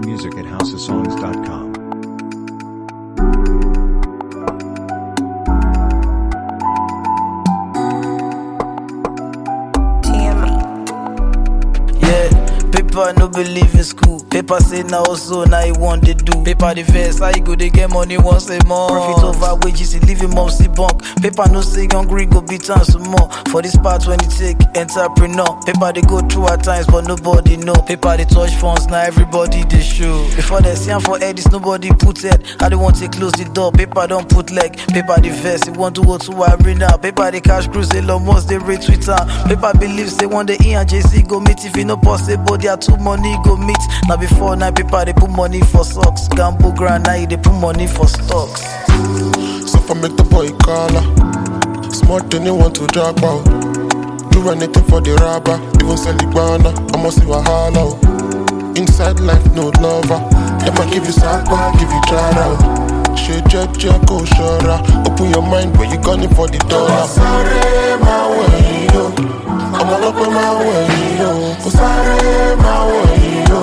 music at housesongs.com. Paper no believe in school. Paper say now also now he want to do. Paper the verse, how you go they get money once a month. Profit over wages, he leave him mom see bunk. Paper no say hungry go beat on some more. For this part when you take entrepreneur. Paper they go through at times but nobody know. Paper they touch phones now everybody they show. Before they see him for head, this nobody put head. How they want to close the door? Paper don't put leg. Paper the verse, he want to go to arena. Paper the cash cruise, they love most they rate Twitter. Paper believes they want the E and JC go meet if you no possible. They are too money go meet. Now before night paper they put money for socks. Gamble grand now they put money for stocks. So for make the boy collar. Smart then they want to drop out. Do anything for the robber. Even sell the banana, I must see Wahala. Inside life no lover. Never give you sakwa, give you chara. She check go shora. Open your mind when you gunning for the dollar. Sorry my way yo. I'm all up on my way yo. Sorry my way yo.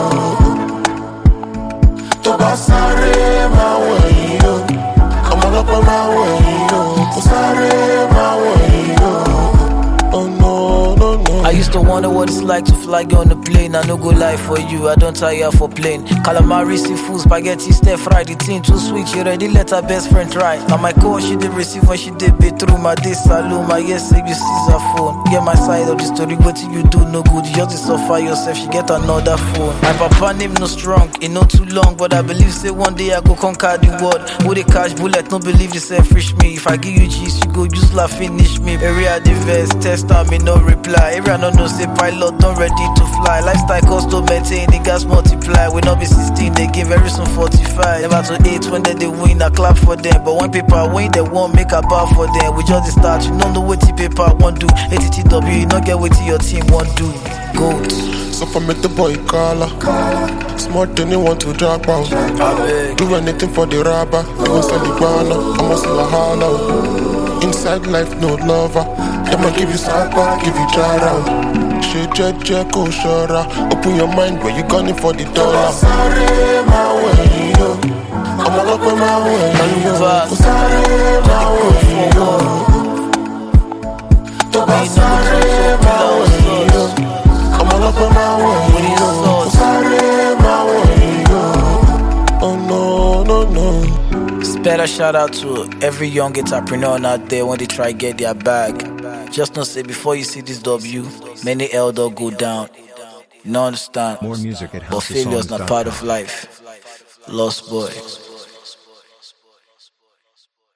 Toba sorry my way yo. I'm all up on my way yo. Sorry my way yo. Oh no, no, no. I used to wonder what it's like to fly on the plane. I no go lie for you, I don't tire for plane. Calamari, seafood, spaghetti, stir fry. The thing too sweet, she already let her best friend try. Now my call, she did receive when she did pay through my day saloon. My yes, say you seize her phone. Get my side of the story, what you do no good. You just suffer yourself, she get another phone. My papa name no strong, it no too long. But I believe say one day I go conquer the world. With a cash bullet, no believe yourself reach me. If I give you cheese, you go use la finish me. Area the verse, test time, me no reply. Area no say pilot, don't ready to fly. Lifestyle cost to maintain, the gas multiply. We not be 16, they give very soon 45. Never to 8 when they win, I clap for them. But when people win, they won't make a bar for them. We just start, you don't know what the paper won't do. ATTW, you not get what your team won't do. Goat. So for make the boy collar. Smart then they want to drop out. Do anything for the robber. Even sell the banana, I must see Wahala. Inside life no lover. Never give you sakwa, give you chara. She check go shora. Open your mind when you gunning for the dollar. Sorry my way yo. I'm all up on my way yo. Sorry my way yo. Toba sorry my way yo. I'm all up on my way yo. Sorry my way yo. Oh no, no, no. Special shout out to every young entrepreneur out there when they try get their bag. Just don't say before you see this W, many elder go down. You don't understand? More music at But failure's not part of housesongs.com. life. Lost boy.